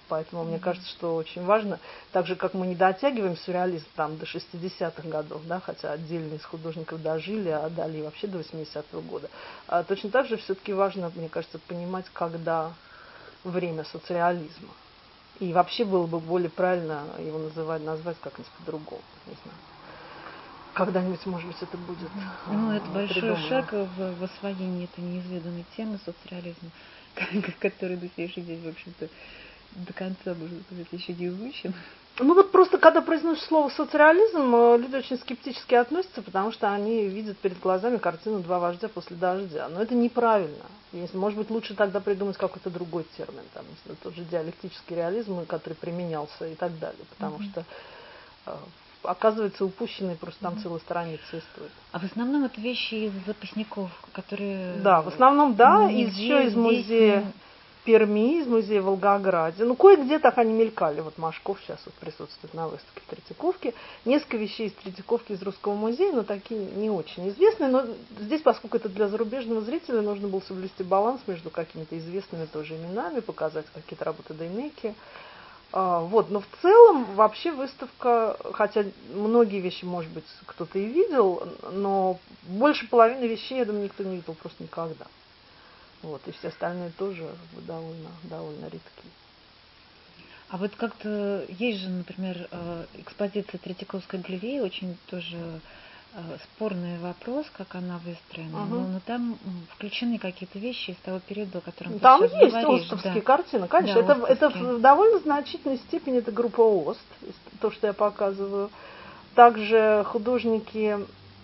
Поэтому мне кажется, что очень важно, так же, как мы не дотягиваем сюрреализм там, до 60-х годов, да, хотя отдельные из художников дожили, а Дали вообще до 80-го года. Точно так же все-таки важно, мне кажется, понимать, когда время соцреализма. И вообще было бы более правильно его назвать как-нибудь по-другому, не знаю. Когда-нибудь, может быть, это будет это большой придумано. шаг в освоении этой неизведанной темы соцреализма, который до сих день, в общем-то, до конца, может быть, еще не изучен. Вот просто, когда произносишь слово соцреализм, люди очень скептически относятся, потому что они видят перед глазами картину «Два вождя после дождя». Но это неправильно. Может быть, лучше тогда придумать какой-то другой термин, там, тот же диалектический реализм, который применялся и так далее, потому что оказывается упущенной просто там целая страница истории. А в основном это вещи из запасников, которые... Да, в основном, да, еще из музея Перми, из музея в Волгограде. Кое-где так они мелькали. Вот Машков сейчас вот присутствует на выставке в Третьяковке. Несколько вещей из Третьяковки, из Русского музея, но такие не очень известные. Но здесь, поскольку это для зарубежного зрителя, нужно было соблюсти баланс между какими-то известными тоже именами, показать какие-то работы Дейнеки. Но в целом вообще выставка, хотя многие вещи, может быть, кто-то и видел, но больше половины вещей, я думаю, никто не видел просто никогда. И все остальные тоже довольно редкие. А вот как-то есть же, например, экспозиция Третьяковской галереи, очень тоже спорный вопрос, как она выстроена, но там включены какие-то вещи из того периода, о котором ты там сейчас есть говоришь. островские картины, конечно. Да, это в довольно значительной степени это группа Ост, то, что я показываю. Также художники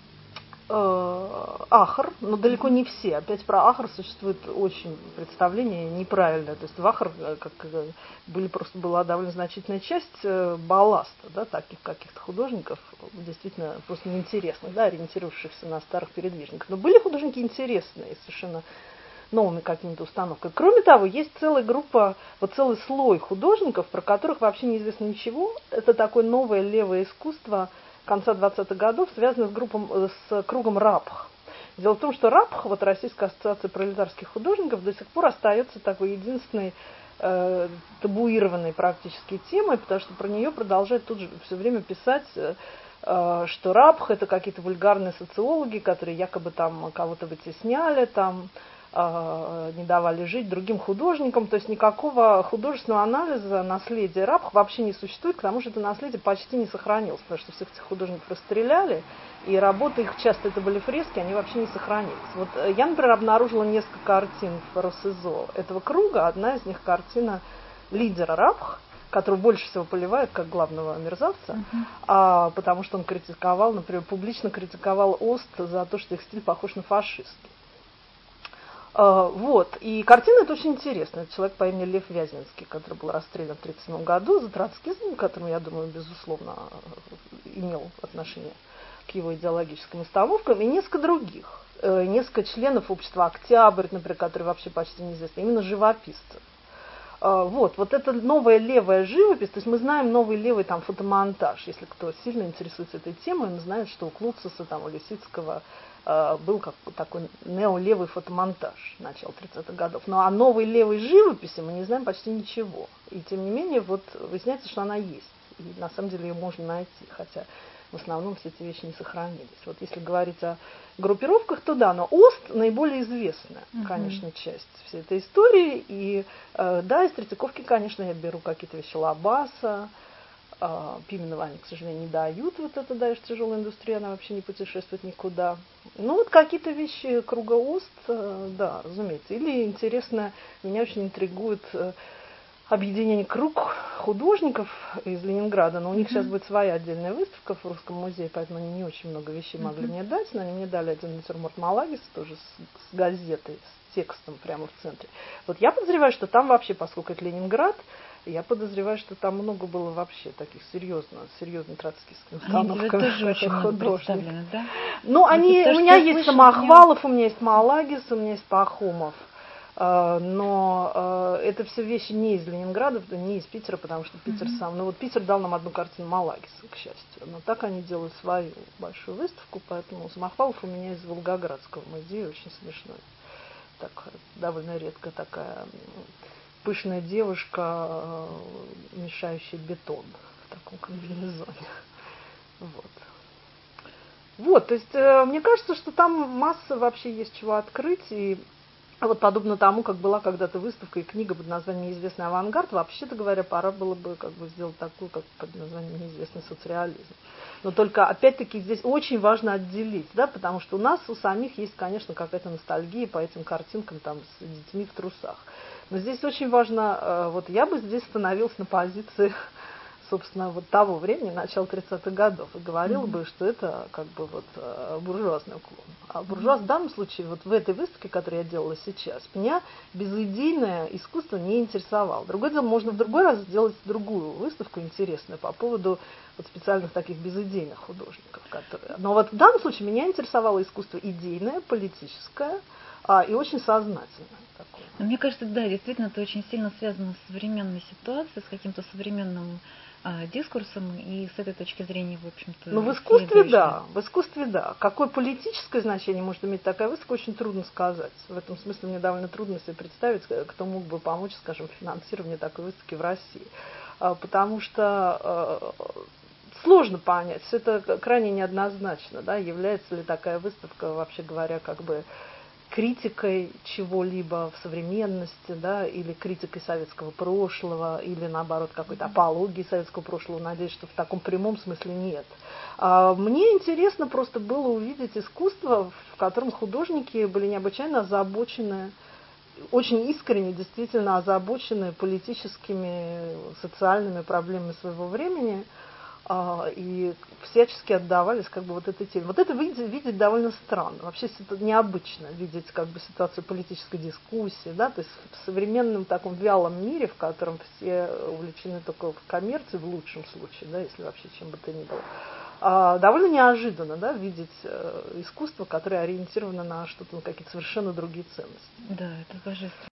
Ахр, но далеко не все. Опять про Ахр существует очень представление неправильное. То есть в Ахр была довольно значительная часть балласта, да, таких каких-то художников, действительно просто неинтересных, да, ориентировавшихся на старых передвижников. Но были художники интересные, совершенно новыми какими-то установками. Кроме того, есть целая группа, целый слой художников, про которых вообще неизвестно ничего. Это такое новое левое искусство конца 20-х годов, связанное с кругом Рапх. Дело в том, что Рапх, Российская ассоциация пролетарских художников, до сих пор остается такой единственной табуированной практически темой, потому что про нее продолжают тут же все время писать, что Рапх — это какие-то вульгарные социологи, которые якобы там кого-то вытесняли, там не давали жить другим художникам, то есть никакого художественного анализа наследия Рапх вообще не существует, потому что это наследие почти не сохранилось, потому что всех этих художников расстреляли, и работы их часто это были фрески, они вообще не сохранились. Я, например, обнаружила несколько картин в Россизо этого круга, одна из них картина лидера Рапх, которого больше всего поливают как главного мерзавца, потому что он критиковал, например, публично критиковал Ост за то, что их стиль похож на фашистский. И картина эта очень интересная. Это человек по имени Лев Вяземский, который был расстрелян в 1937 году за троцкизм, который, я думаю, безусловно, имел отношение к его идеологическим установкам, и несколько других. Несколько членов общества «Октябрь», например, которые вообще почти неизвестны, именно живописцы. Это новая левая живопись, то есть мы знаем новый левый там фотомонтаж. Если кто сильно интересуется этой темой, он знает, что у Клуцеса, у Лисицкого был такой неолевый фотомонтаж начала 30-х годов. Но о новой левой живописи мы не знаем почти ничего. И тем не менее, выясняется, что она есть. И на самом деле ее можно найти, хотя в основном все эти вещи не сохранились. Если говорить о группировках, то да, но Ост наиболее известная, конечно, часть всей этой истории. И да, из Третьяковки, конечно, я беру какие-то вещи Лабаса, Пименова они, к сожалению, не дают, это даешь тяжелая индустрия, она вообще не путешествует никуда. Какие-то вещи круга Ост, да, разумеется. Или интересно, меня очень интригует объединение «Круг» художников из Ленинграда, но у них сейчас будет своя отдельная выставка в Русском музее, поэтому они не очень много вещей могли мне дать, но они мне дали один натюрморт Малагиса, тоже с газетой, с текстом прямо в центре. Я подозреваю, что там вообще, поскольку это Ленинград, я подозреваю, что там много было вообще таких серьезно троцкистских установок художников. Да? У меня есть Самохвалов, у меня есть Малагис, у меня есть Пахомов. Но это все вещи не из Ленинграда, не из Питера, потому что Питер сам... Питер дал нам одну картину Малагиса, к счастью. Но так они делают свою большую выставку, поэтому Самохвалов у меня из Волгоградского музея, очень смешной. Довольно редко такая пышная девушка, мешающая бетон в таком комбинезоне. Вот. Вот, то есть мне кажется, что там масса вообще есть чего открыть, и вот подобно тому, как была когда-то выставка и книга под названием «Неизвестный авангард», вообще-то говоря, пора было бы как бы сделать такую, как под названием «Неизвестный соцреализм». Но только, опять-таки, здесь очень важно отделить, да, потому что у нас у самих есть, конечно, какая-то ностальгия по этим картинкам там с детьми в трусах. Но здесь очень важно, вот я бы здесь становилась на позиции, собственно, вот того времени, начала 30-х годов, и говорила бы, что это как бы вот буржуазный уклон. А буржуаз в данном случае, вот в этой выставке, которую я делала сейчас, меня безыдейное искусство не интересовало. Другое дело, можно в другой раз сделать другую выставку интересную по поводу вот специальных таких безыдейных художников. Которые... Но вот в данном случае меня интересовало искусство идейное, политическое и очень сознательное такое. Мне кажется, да, действительно, это очень сильно связано с современной ситуацией, с каким-то современным дискурсом, и с этой точки зрения, в общем-то... Ну, в искусстве да, в искусстве да. Какое политическое значение может иметь такая выставка, очень трудно сказать. В этом смысле мне довольно трудно себе представить, кто мог бы помочь, скажем, в финансировании такой выставки в России. Потому что сложно понять, все это крайне неоднозначно, да, является ли такая выставка, вообще говоря, как бы критикой чего-либо в современности, да, или критикой советского прошлого, или наоборот какой-то апологией советского прошлого. Надеюсь, что в таком прямом смысле нет. Мне интересно просто было увидеть искусство, в котором художники были необычайно озабочены, очень искренне, действительно озабочены политическими, социальными проблемами своего времени, и всячески отдавались как бы вот этой теме. Вот это видеть довольно странно. Вообще это необычно видеть как бы ситуацию политической дискуссии, да, то есть в современном таком вялом мире, в котором все увлечены только в коммерции, в лучшем случае, да, если вообще чем бы то ни было. Довольно неожиданно, да, видеть искусство, которое ориентировано на что-то, на какие-то совершенно другие ценности. Да, это божественно.